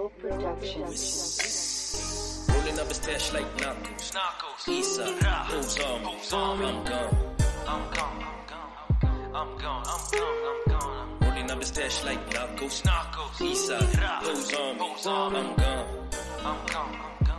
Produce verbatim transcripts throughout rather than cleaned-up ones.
Productions. Rolling up a stash like Knuckles. Eastside, who's on? I'm gone. I'm gone. I'm gone. I'm gone. I'm gone. Rolling up a stash like Knuckles. Eastside, who's on? I'm gone. I'm gone.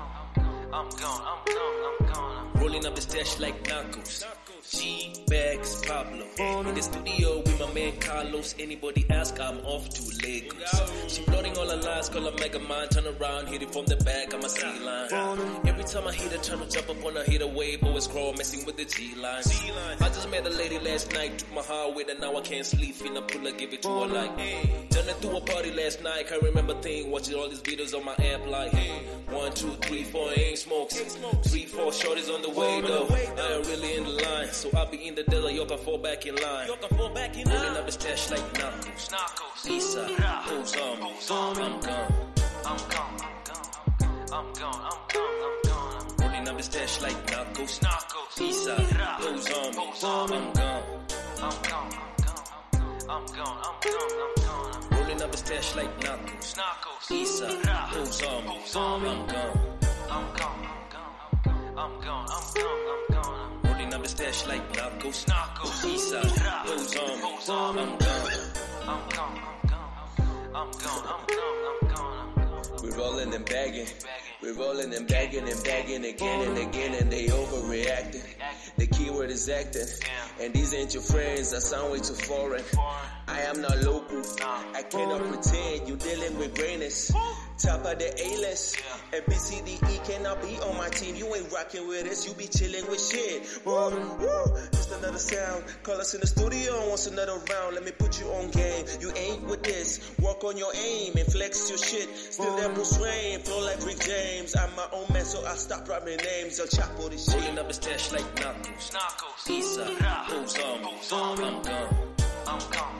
I'm gone. I'm gone. I'm gone. Rolling up a stash like Knuckles. G-Bags, Pablo. In the studio with my man Carlos. Anybody ask, I'm off to Lagos. She floating all her lies, call her Mega Man. Turn around, hit it from the back, I'm a C-line. Every time I hit her, trying to jump up on her, hit a wave, always crawl, messing with the G-line. I just met a lady last night, took my heart with her, now I can't sleep. Finna pull her, give it to her like, hey. Turn her to a party last night, can't remember thing. Watching all these videos on my app like, hey. One, two, three, four, ain't smokes. Three, four, shorties on the way though. I ain't really in the line. So I'll be in the desert, y'all can fall back in line. Y'all can fall back in line. Rolling up a stash like Knuckles. Eastside, who's on? I'm gone. I'm gone. I'm gone. I'm gone. I'm gone. Rolling up a stash like Knuckles. Eastside, who's on? I'm gone. I'm gone. I'm gone. I'm gone. I'm gone. Rolling up a stash like Knuckles. Eastside, who's on? I'm gone. I'm gone. I'm gone. I'm gone. I'm gone. Rolling up a stash like Knuckles. Eastside, who's on? I'm gone. I'm gone. I'm gone. I'm gone. I'm gone. We're rolling and bagging. We're rolling and bagging and bagging again and again, and they overreacting. The keyword is acting. And these ain't your friends, I sound way too foreign. I am not local. I cannot pretend you dealing with greatness. Top of the A-list. And B C D E cannot be on my team. You ain't rocking with us, you be chilling with shit. Woo, woo, just another sound. Call us in the studio once another round. Let me put you on game. You ain't with this. Work on your aim and flex your shit. Still that Bruce Wayne, flow like Rick James. I'm my own man, so I stop dropping names. I'll chop all this shit. Rolling up a stash like Knuckles. Eastside, who's on? I'm gone. I'm gone.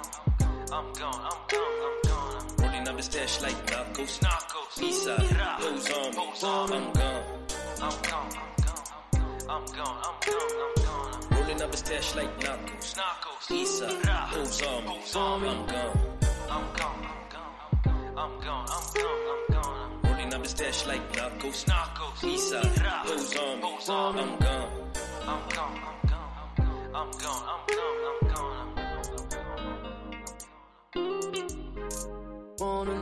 I'm gone. I'm gone. I'm gone. Rolling up a stash like Knuckles. Eastside, who's on? I'm gone. I'm gone. I'm gone. I'm gone. I'm gone. Rolling up a stash like Knuckles. Eastside, who's on? I'm gone. I'm gone. I'm gone. I'm gone. I'm gone. Rolling up a stash like Knuckles. Eastside, who's on? I'm gone. I'm gone. I'm gone. I'm gone. I'm gone. Wanna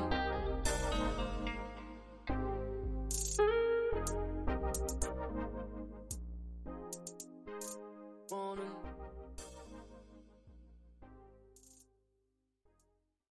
wanna